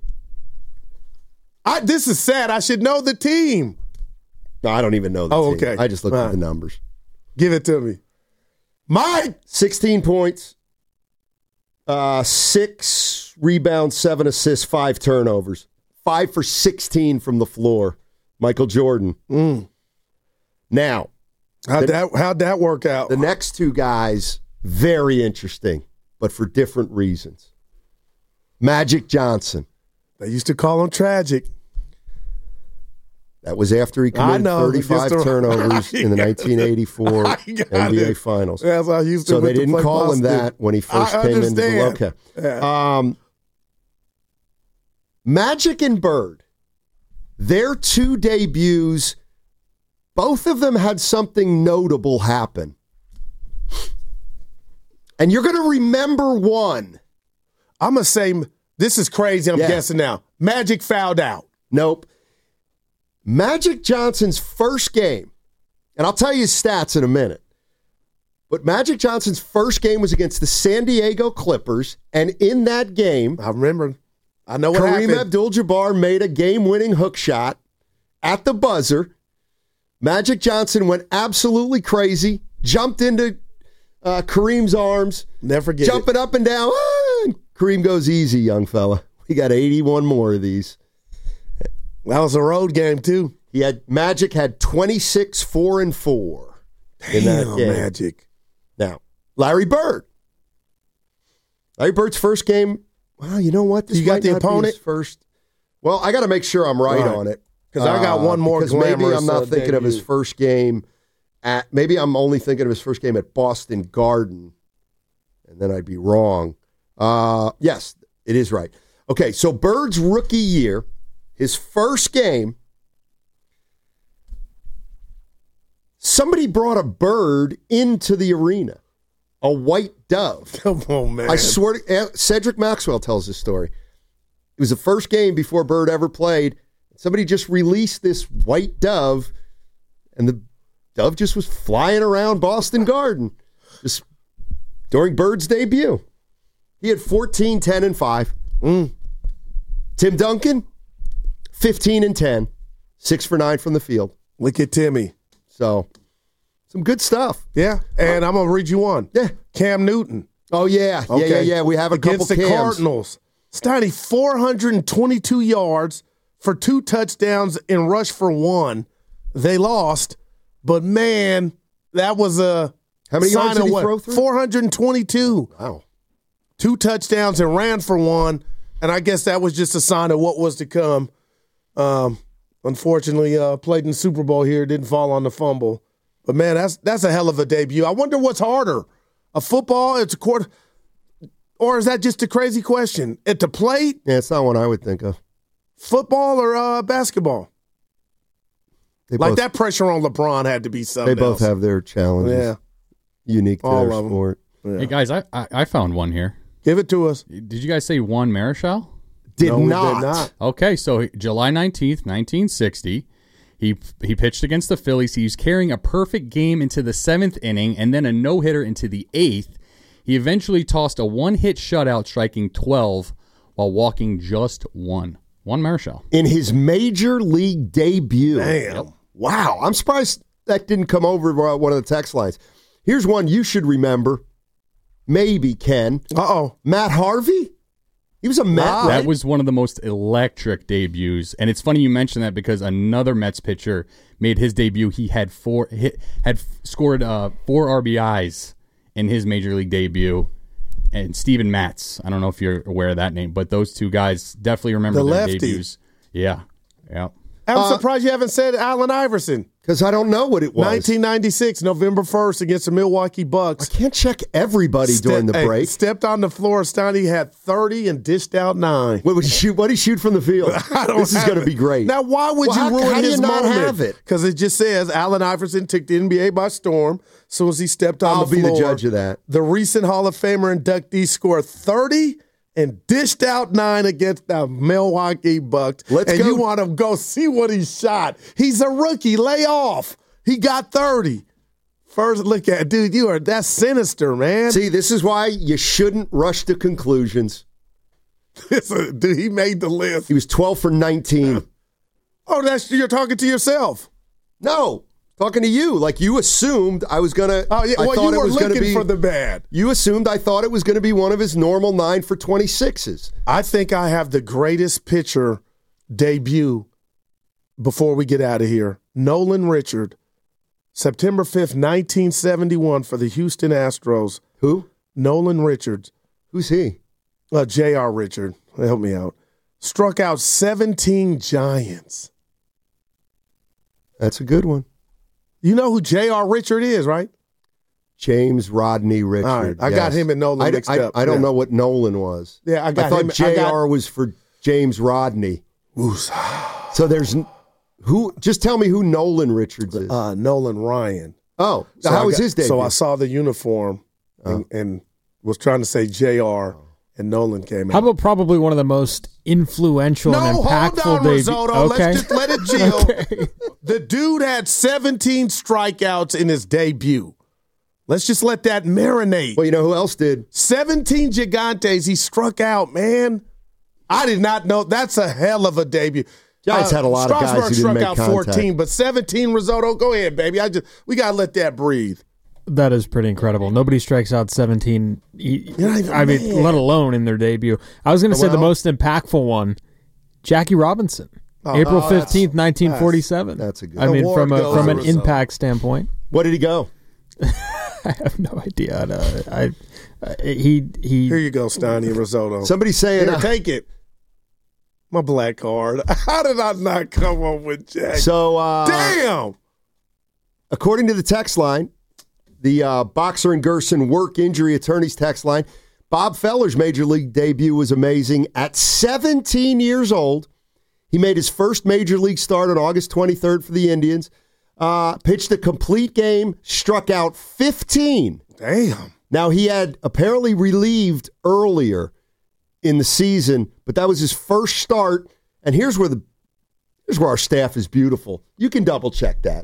Speaker 3: This is sad. I should know the team.
Speaker 9: No, I don't even know the team.
Speaker 3: Okay.
Speaker 9: I just looked at the numbers.
Speaker 3: Give it to me. Mike!
Speaker 9: 16 points, 6 rebounds, 7 assists, 5 turnovers. 5 for 16 from the floor. Michael Jordan. Now,
Speaker 3: how'd that work out?
Speaker 9: The next two guys, very interesting, but for different reasons. Magic Johnson.
Speaker 3: They used to call him Tragic.
Speaker 9: That was after he committed 35 turnovers in the 1984 NBA Finals.
Speaker 3: Yeah, so
Speaker 9: they didn't call him that when he first came into the okay.
Speaker 3: Yeah.
Speaker 9: Magic and Bird, their 2 debuts, both of them had something notable happen. And you're going to remember one.
Speaker 3: I'm going to say, this is crazy, I'm guessing now. Magic fouled out.
Speaker 9: Nope. Magic Johnson's first game, and I'll tell you his stats in a minute, but Magic Johnson's first game was against the San Diego Clippers, and in that game,
Speaker 3: I remember. I know what
Speaker 9: Kareem
Speaker 3: happened.
Speaker 9: Abdul-Jabbar made a game-winning hook shot at the buzzer. Magic Johnson went absolutely crazy, jumped into Kareem's arms.
Speaker 3: Never forget
Speaker 9: jumping up and down. And Kareem goes, easy, young fella. We got 81 more of these.
Speaker 3: That was a road game, too.
Speaker 9: Magic had 26, 4, and 4 in that game.
Speaker 3: Magic.
Speaker 9: Now, Larry Bird. Larry Bird's first game. Well, you know what? This
Speaker 3: you got the opponent
Speaker 9: first. Well, I got to make sure I'm right on it
Speaker 3: because I got one more.
Speaker 9: Because maybe I'm not thinking of his first game at. Maybe I'm only thinking of his first game at Boston Garden, and then I'd be wrong. Yes, it is right. Okay, so Bird's rookie year, his first game. Somebody brought a bird into the arena. A white dove.
Speaker 3: Come on, man.
Speaker 9: I swear to Cedric Maxwell tells this story. It was the first game before Bird ever played. Somebody just released this white dove, and the dove just was flying around Boston Garden just during Bird's debut. He had 14, 10, and 5. Tim Duncan, 15 and 10, 6 for 9 from the field.
Speaker 3: Look at Timmy.
Speaker 9: So, some good stuff.
Speaker 3: Yeah, and I'm going to read you one.
Speaker 9: Yeah.
Speaker 3: Cam Newton.
Speaker 9: Oh, yeah. Okay. Yeah. We have a couple
Speaker 3: against the Cardinals. Stiney, 422 yards for 2 touchdowns and rush for 1. They lost, but, man, that was a
Speaker 9: How many yards did he throw through?
Speaker 3: 422.
Speaker 9: Wow.
Speaker 3: 2 touchdowns and ran for 1, and I guess that was just a sign of what was to come. Unfortunately, played in the Super Bowl here, didn't fall on the fumble. But, man, that's a hell of a debut. I wonder what's harder, a football, it's a quarter, or is that just a crazy question? At the plate?
Speaker 9: Yeah, it's not one I would think of.
Speaker 3: Football or basketball? That pressure on LeBron had to be something
Speaker 9: They both have their challenges.
Speaker 3: Yeah.
Speaker 9: Unique to their sport.
Speaker 8: Yeah. Hey, guys, I found one here.
Speaker 3: Give it to us.
Speaker 8: Did you guys say Juan Marichal?
Speaker 9: Did
Speaker 3: We
Speaker 9: not.
Speaker 3: did not.
Speaker 8: Okay, so July 19th, 1960, he pitched against the Phillies. He was carrying a perfect game into the 7th inning and then a no-hitter into the 8th. He eventually tossed a one-hit shutout, striking 12 while walking just 1. Juan Marichal.
Speaker 9: In his major league debut.
Speaker 3: Damn.
Speaker 9: Yep. Wow. I'm surprised that didn't come over one of the text lines. Here's one you should remember. Maybe, Ken.
Speaker 3: Uh-oh.
Speaker 9: Matt Harvey? He was a Met, right?
Speaker 8: That was one of the most electric debuts, and it's funny you mention that because another Mets pitcher made his debut. He had scored 4 RBIs in his major league debut, and Steven Matz. I don't know if you're aware of that name, but those two guys definitely remember their debuts. Yeah.
Speaker 3: I'm surprised you haven't said Allen Iverson.
Speaker 9: Because I don't know what it was.
Speaker 3: 1996, November 1st against the Milwaukee Bucks.
Speaker 9: I can't check everybody during the break.
Speaker 3: Stepped on the floor. Steiny had 30 and dished out 9.
Speaker 9: What did he shoot from the field? This is going to be great.
Speaker 3: Now, why would you ruin his moment?
Speaker 9: How do you not have it?
Speaker 3: Because it just says Allen Iverson took the NBA by storm as soon as he stepped on the floor.
Speaker 9: I'll be the judge of that.
Speaker 3: The recent Hall of Famer inductee scored 30 and dished out 9 against the Milwaukee Bucks. You want to go see what he shot. He's a rookie. Lay off. He got 30. First look at it. Dude, that's sinister, man.
Speaker 9: See, this is why you shouldn't rush to conclusions.
Speaker 3: Dude, he made the list.
Speaker 9: He was 12 for 19.
Speaker 3: Oh, you're talking to yourself.
Speaker 9: No. Talking to you, like you assumed I was gonna.
Speaker 3: Oh yeah, well, you were looking for the bad.
Speaker 9: You assumed I thought it was going to be one of his normal 9 for 26s.
Speaker 3: I think I have the greatest pitcher debut. Before we get out of here, Nolan Richard, September 5th, 1971, for the Houston Astros.
Speaker 9: Who?
Speaker 3: Nolan Richards.
Speaker 9: Who's he?
Speaker 3: J.R. Richard. Help me out. Struck out 17 Giants.
Speaker 9: That's a good one.
Speaker 3: You know who J.R. Richard is, right?
Speaker 9: James Rodney Richard.
Speaker 3: All right. I got him and Nolan mixed up.
Speaker 9: I don't know what Nolan was.
Speaker 3: Yeah, I
Speaker 9: thought J.R. was for James Rodney. So there's who? Just tell me who Nolan Richards is.
Speaker 3: Nolan Ryan.
Speaker 9: Oh, so how was his debut?
Speaker 3: So I saw the uniform and was trying to say J.R. and Nolan came out.
Speaker 5: How about probably one of the most influential and impactful
Speaker 3: hold on, Risotto.
Speaker 5: Okay.
Speaker 3: Let's just let it chill. Okay. The dude had 17 strikeouts in his debut. Let's just let that marinate.
Speaker 9: Well, you know who else did?
Speaker 3: 17 Gigantes he struck out, man. I did not know. That's a hell of a debut.
Speaker 9: Giants had a lot of guys who didn't make contact.
Speaker 3: 14, but 17 Risotto. Go ahead, baby. We got to let that breathe.
Speaker 5: That is pretty incredible. Nobody strikes out 17, let alone in their debut. I was going to say the most impactful one, Jackie Robinson, April 15th, 1947.
Speaker 9: That's a good
Speaker 5: one. I mean, from an impact standpoint.
Speaker 9: What did he go?
Speaker 5: I have no idea. He.
Speaker 3: Here you go, Steiny Risotto.
Speaker 9: Somebody saying,
Speaker 3: here, take it. My black card. How did I not come up with Jackie?
Speaker 9: So,
Speaker 3: damn.
Speaker 9: According to the text line, the Boxer and Gerson work injury attorneys text line, Bob Feller's major league debut was amazing. At 17 years old, he made his first major league start on August 23rd for the Indians, pitched a complete game, struck out 15.
Speaker 3: Damn.
Speaker 9: Now, he had apparently relieved earlier in the season, but that was his first start. And here's where our staff is beautiful. You can double check that.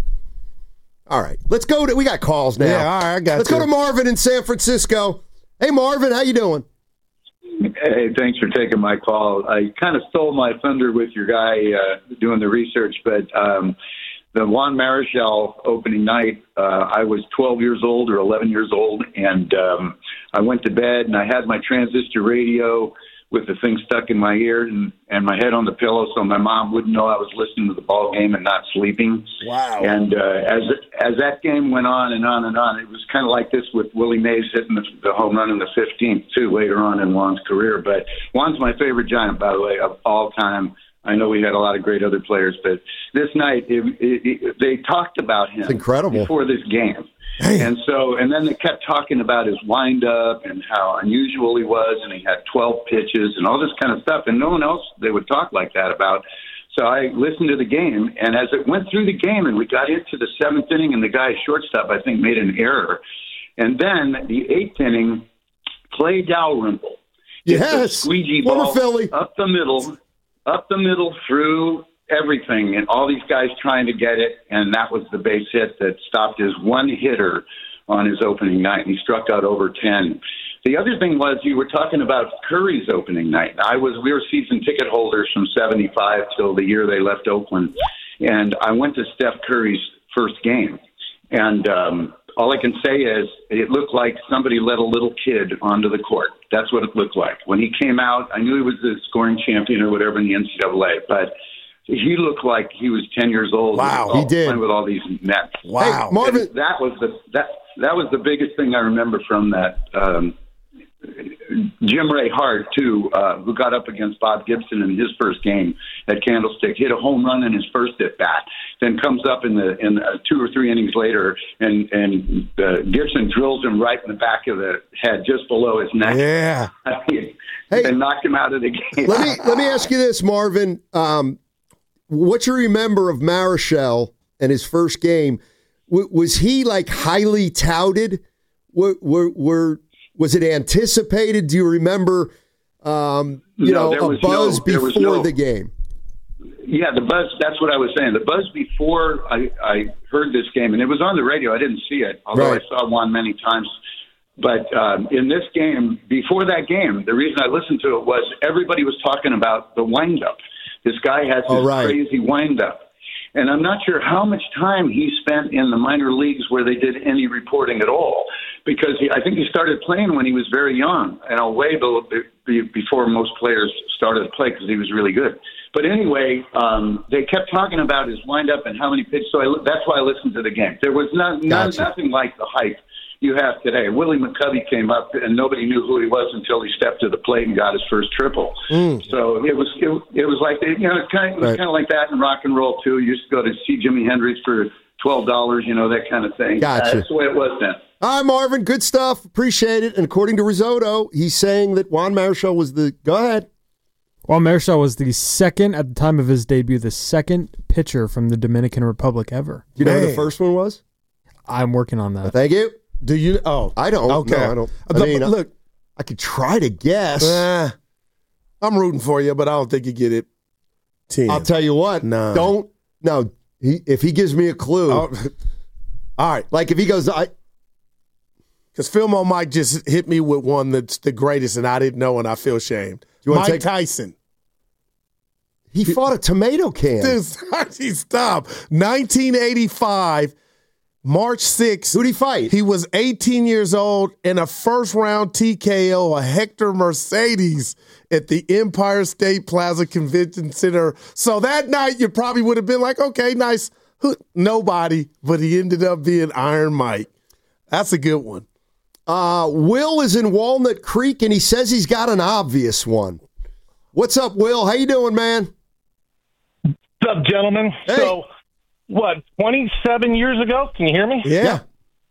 Speaker 9: All right, let's go we got calls now.
Speaker 3: Yeah, all right, I got
Speaker 9: Let's go to Marvin in San Francisco. Hey, Marvin, how you doing?
Speaker 12: Hey, thanks for taking my call. I kind of stole my thunder with your guy doing the research, but the Juan Marichal opening night, I was 12 years old or 11 years old, and I went to bed, and I had my transistor radio with the thing stuck in my ear and my head on the pillow so my mom wouldn't know I was listening to the ball game and not sleeping.
Speaker 3: Wow.
Speaker 12: And as that game went on and on and on, it was kind of like this with Willie Mays hitting the home run in the 15th, too, later on in Juan's career. But Juan's my favorite Giant, by the way, of all time. I know we had a lot of great other players, but this night they talked about him before this game. And then they kept talking about his windup and how unusual he was, and he had 12 pitches and all this kind of stuff, and no one else they would talk like that about. So I listened to the game, and as it went through the game and we got into the 7th inning, and the guy shortstop, I think, made an error. And then the 8th inning, Clay Dalrymple.
Speaker 9: Yes,
Speaker 12: squeegee
Speaker 9: former
Speaker 12: ball
Speaker 9: Philly.
Speaker 12: up the middle through everything, and all these guys trying to get it, and that was the base hit that stopped his one hitter on his opening night, and he struck out over 10. The other thing was you were talking about Curry's opening night. We were season ticket holders from 75 till the year they left Oakland, and I went to Steph Curry's first game, and all I can say is it looked like somebody let a little kid onto the court. That's what it looked like. When he came out, I knew he was the scoring champion or whatever in the NCAA, but he looked like he was 10 years old.
Speaker 9: Wow, he did.
Speaker 12: Playing with all these nets.
Speaker 9: Wow.
Speaker 12: Hey, Marvin, that was the biggest thing I remember from that Jim Ray Hart, too, who got up against Bob Gibson in his first game at Candlestick, hit a home run in his first at bat, then comes up in 2 or 3 innings later, and Gibson drills him right in the back of the head, just below his neck.
Speaker 3: Yeah.
Speaker 12: And knocked him out of the game.
Speaker 9: Let me ask you this, Marvin. What you remember of Marichal and his first game? Was he like highly touted? Was it anticipated? Do you remember, a buzz before the game?
Speaker 12: Yeah, the buzz, that's what I was saying. The buzz before I heard this game, and it was on the radio. I didn't see it, although I saw Juan many times. But in this game, before that game, the reason I listened to it was everybody was talking about the wind-up. This guy has this crazy wind-up. And I'm not sure how much time he spent in the minor leagues where they did any reporting at all, because I think he started playing when he was very young, way before most players started to play, because he was really good. But anyway, they kept talking about his windup and how many pitches. So that's why I listened to the game. There was nothing like the hype you have today. Willie McCovey came up, and nobody knew who he was until he stepped to the plate and got his first triple. So it was like it's kind of like that in rock and roll too. You used to go to see Jimi Hendrix for $12, that kind of thing.
Speaker 9: Gotcha.
Speaker 12: That's the way it was then.
Speaker 9: All right, Marvin, good stuff. Appreciate it. And according to Risotto, he's saying that Juan Marichal was Go ahead.
Speaker 5: Juan Marichal was the second, at the time of his debut, the second pitcher from the Dominican Republic ever.
Speaker 9: Do you know who the first one was?
Speaker 5: I'm working on that.
Speaker 9: Thank you.
Speaker 3: Do you? Oh,
Speaker 9: I don't.
Speaker 3: Okay.
Speaker 9: No, I don't.
Speaker 3: Look,
Speaker 9: I could try to guess.
Speaker 3: I'm rooting for you, but I don't think you get it. 10.
Speaker 9: I'll tell you what.
Speaker 3: No.
Speaker 9: Don't. No. If he gives me a clue.
Speaker 3: All right.
Speaker 9: Like if he goes,
Speaker 3: because Philmo might just hit me with one that's the greatest, and I didn't know, and I feel shamed. Mike Tyson.
Speaker 9: He fought a tomato can.
Speaker 3: Dude, stop. 1985. March 6th.
Speaker 9: Who'd he fight?
Speaker 3: He was 18 years old in a first-round TKO, a Hector Mercedes at the Empire State Plaza Convention Center. So that night, you probably would have been like, okay, nice. Nobody, but he ended up being Iron Mike. That's a good one.
Speaker 9: Will is in Walnut Creek, and he says he's got an obvious one. What's up, Will? How you doing, man?
Speaker 13: What's up, gentlemen?
Speaker 9: Hey.
Speaker 13: So, 27 years ago? Can you hear me?
Speaker 3: Yeah.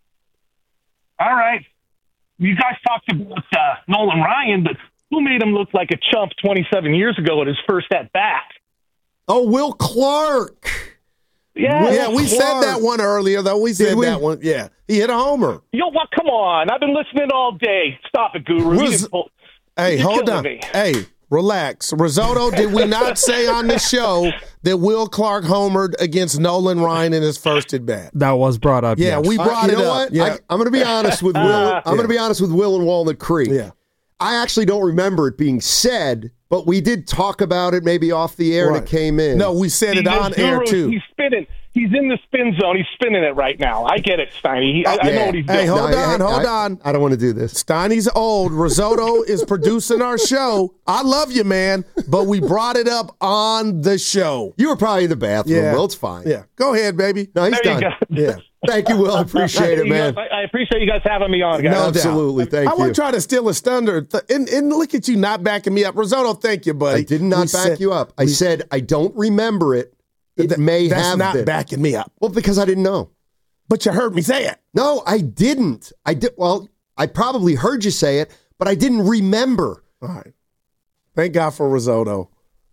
Speaker 13: All right. You guys talked about Nolan Ryan, but who made him look like a chump 27 years ago at his first at-bat?
Speaker 9: Oh, Will Clark.
Speaker 13: Yeah,
Speaker 3: we said that one earlier, though. We said that one. Yeah, he hit a homer.
Speaker 13: What? Come on. I've been listening all day. Stop it, Guru.
Speaker 3: Hey, hold on. Hey, relax. Risotto, did we not say on the show that Will Clark homered against Nolan Ryan in his first at bat?
Speaker 5: That was brought up.
Speaker 3: Yeah,
Speaker 5: yes.
Speaker 3: we brought it up.
Speaker 9: What?
Speaker 3: Yeah.
Speaker 9: I'm going to be honest with Will. I'm going to be honest with Will in Walnut Creek.
Speaker 3: Yeah.
Speaker 9: I actually don't remember it being said, but we did talk about it maybe off the air and it came in.
Speaker 3: No, we said it on air too.
Speaker 13: He's spinning. He's in the spin zone. He's spinning it right now. I get it, Steiny. I know what he's doing.
Speaker 3: Hey, hold on.
Speaker 9: I don't want to do this.
Speaker 3: Steiny's old. Risotto is producing our show. I love you, man, but we brought it up on the show.
Speaker 9: You were probably in the bathroom.
Speaker 3: Yeah.
Speaker 9: Well, it's fine.
Speaker 3: Yeah. Go ahead, baby.
Speaker 9: No, he's done.
Speaker 3: Yeah.
Speaker 9: Thank you, Will. I appreciate it, man.
Speaker 13: I appreciate you guys having me on, guys.
Speaker 3: No
Speaker 9: Absolutely.
Speaker 3: doubt.
Speaker 9: Thank you.
Speaker 3: I want to try to steal a thunder. And look at you not backing me up. Risotto, thank you, buddy.
Speaker 9: I did not back you up. I said I don't remember it. It may have been.
Speaker 3: That's not backing me up.
Speaker 9: Well, because I didn't know.
Speaker 3: But you heard me say it.
Speaker 9: No, I didn't. Well, I probably heard you say it, but I didn't remember.
Speaker 3: All right. Thank God for Risotto.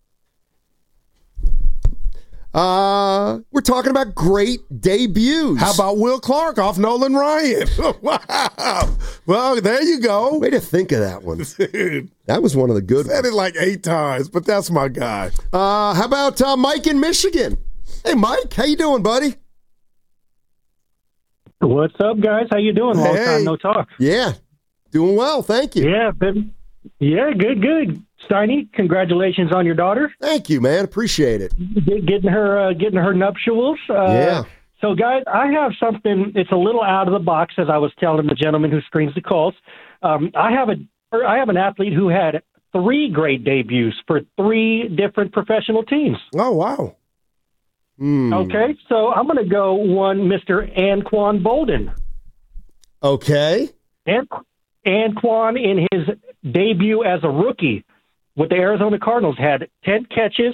Speaker 9: We're talking about great debuts.
Speaker 3: How about Will Clark off Nolan Ryan? Wow. Well, there you go.
Speaker 9: Way to think of that one.
Speaker 3: Dude.
Speaker 9: That was one of the good
Speaker 3: Said
Speaker 9: ones.
Speaker 3: it like 8 times, but that's my guy.
Speaker 9: How about Mike in Michigan? Hey, Mike, how you doing, buddy?
Speaker 14: What's up, guys? How you doing? Long time no talk.
Speaker 9: Yeah, doing well, thank you.
Speaker 14: Yeah, good. Steiny, congratulations on your daughter.
Speaker 9: Thank you, man. Appreciate it.
Speaker 14: Getting her nuptials.
Speaker 9: Yeah.
Speaker 14: So, guys, I have something. It's a little out of the box, as I was telling the gentleman who screens the calls. I have an athlete who had 3 great debuts for 3 different professional teams.
Speaker 3: Oh, wow.
Speaker 14: Okay, so I'm going to go one, Mr. Anquan Bolden.
Speaker 9: Okay.
Speaker 14: Anquan, in his debut as a rookie with the Arizona Cardinals, had 10 catches,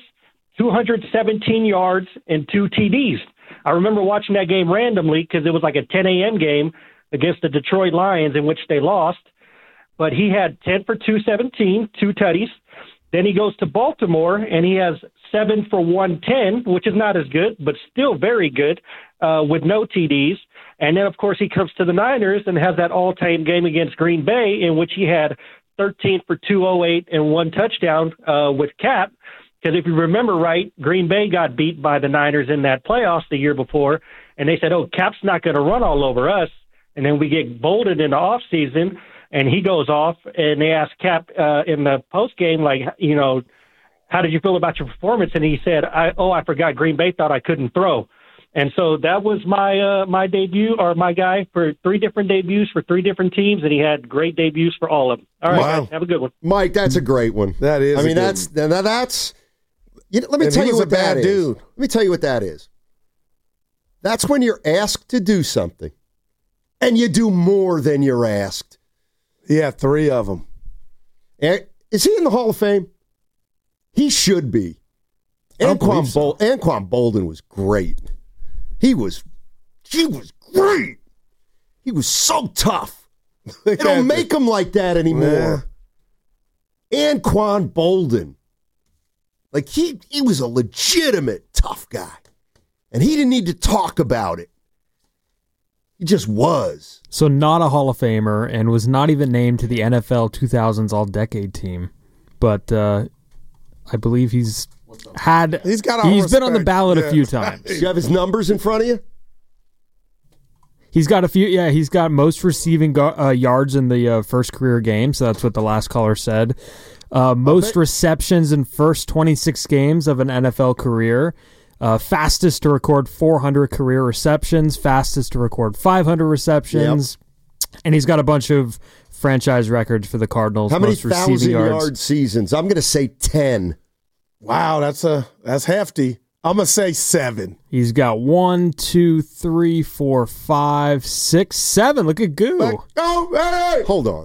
Speaker 14: 217 yards, and 2 TDs. I remember watching that game randomly because it was like a 10 a.m. game against the Detroit Lions in which they lost. But he had 10 for 217, 2 tutties. Then he goes to Baltimore, and he has 7 for 110, which is not as good, but still very good, with no TDs. And then, of course, he comes to the Niners and has that all-time game against Green Bay in which he had 13 for 208 and 1 touchdown with Cap. Because if you remember right, Green Bay got beat by the Niners in that playoffs the year before, and they said, oh, Cap's not going to run all over us. And then we get Bolden in the offseason, and he goes off, and they asked Cap in the postgame, like, you know, how did you feel about your performance? And he said, I forgot Green Bay thought I couldn't throw. And so that was my debut, or my guy, for 3 different debuts for 3 different teams, and he had great debuts for all of them. All right, guys, have a good one.
Speaker 9: Mike, that's a great one.
Speaker 3: That is.
Speaker 9: I mean, that's. You know, let me tell you what that is. Dude. Let me tell you what that is. That's when you're asked to do something, and you do more than you're asked.
Speaker 3: Yeah, 3 of them.
Speaker 9: Is he in the Hall of Fame? He should be. Anquan Bolden was great. He was great. He was so tough. They don't make him like that anymore. Yeah. Anquan Bolden. Like, he was a legitimate tough guy. And he didn't need to talk about it. He just was.
Speaker 5: So not a Hall of Famer, and was not even named to the NFL 2000s All-Decade team. But I believe he's been on the ballot a few times.
Speaker 9: Do you have his numbers in front of you?
Speaker 5: He's got a few. Yeah, he's got most receiving yards in the first career game. So that's what the last caller said. Most receptions in first 26 games of an NFL career. Fastest to record 400 career receptions. Fastest to record 500 receptions. Yep. And he's got a bunch of franchise records for the Cardinals.
Speaker 9: How many 1,000-yard seasons? I'm going to say 10.
Speaker 3: Wow, that's hefty. I'm going to say 7.
Speaker 5: He's got 1, 2, 3, 4, 5, 6, 7. Look at Goo.
Speaker 3: Hey!
Speaker 9: Hold on.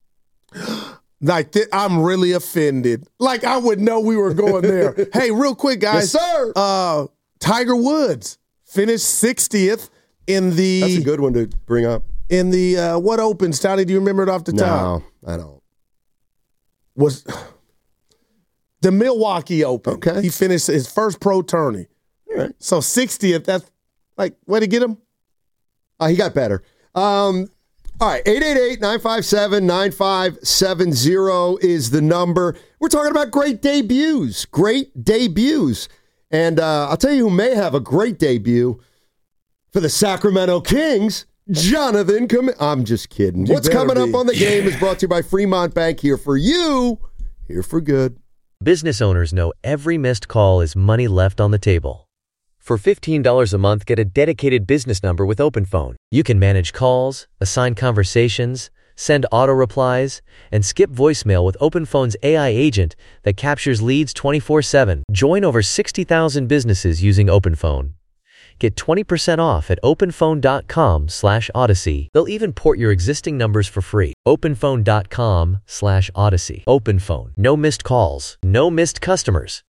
Speaker 3: Like, I'm really offended. Like, I would know we were going there. Hey, real quick, guys.
Speaker 9: Yes, sir.
Speaker 3: Tiger Woods finished 60th in the...
Speaker 9: That's a good one to bring up.
Speaker 3: In the, what Open, Stoney? Do you remember it off the top?
Speaker 9: No, I don't.
Speaker 3: Was the Milwaukee Open.
Speaker 9: Okay.
Speaker 3: He finished his first pro tourney.
Speaker 9: All right.
Speaker 3: So 60th, that's like, way to get him?
Speaker 9: He got better. All right, 888-957-9570 is the number. We're talking about great debuts. And I'll tell you who may have a great debut for the Sacramento Kings, Jonathan. I'm just kidding. What's coming up on the game is brought to you by Fremont Bank. Here for you, here for good.
Speaker 1: Business owners know every missed call is money left on the table. For $15 a month, get a dedicated business number with OpenPhone. You can manage calls, assign conversations, send auto replies, and skip voicemail with OpenPhone's AI agent that captures leads 24/7. Join over 60,000 businesses using OpenPhone. Get 20% off at openphone.com/Odyssey. They'll even port your existing numbers for free. openphone.com/Odyssey. OpenPhone. No missed calls, no missed customers.